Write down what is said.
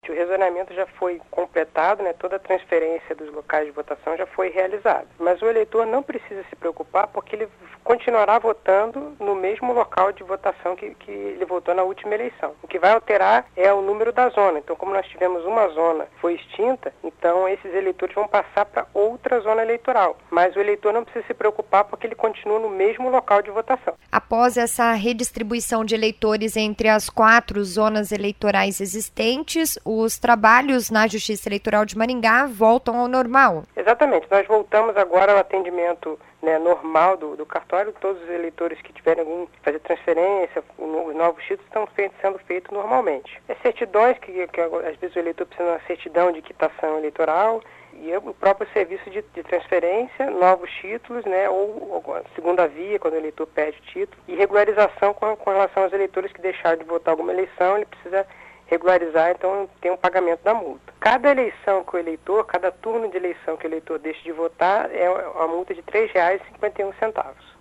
O rezoneamento já foi completado, né? Toda a transferência dos locais de votação já foi realizada. Mas o eleitor não precisa se preocupar porque ele continuará votando no mesmo local de votação que ele votou na última eleição. O que vai alterar é o número da zona. Então, como nós tivemos uma zona que foi extinta, então esses eleitores vão passar para outra zona eleitoral. Mas o eleitor não precisa se preocupar porque ele continua no mesmo local de votação. Após essa redistribuição de eleitores entre as 4 zonas eleitorais existentes, os trabalhos na Justiça Eleitoral de Maringá voltam ao normal. Exatamente. Nós voltamos agora ao atendimento normal do cartório. Todos os eleitores que tiverem fazer transferência, os novos títulos estão sendo feitos normalmente. As certidões, que às vezes o eleitor precisa de uma certidão de quitação eleitoral, e o próprio serviço de transferência, novos títulos, ou segunda via, quando o eleitor perde título, e regularização com relação aos eleitores que deixaram de votar alguma eleição, ele precisa regularizar, então tem um pagamento da multa. Cada eleição que o eleitor, cada turno de eleição que o eleitor deixa de votar é uma multa de R$ 3,51.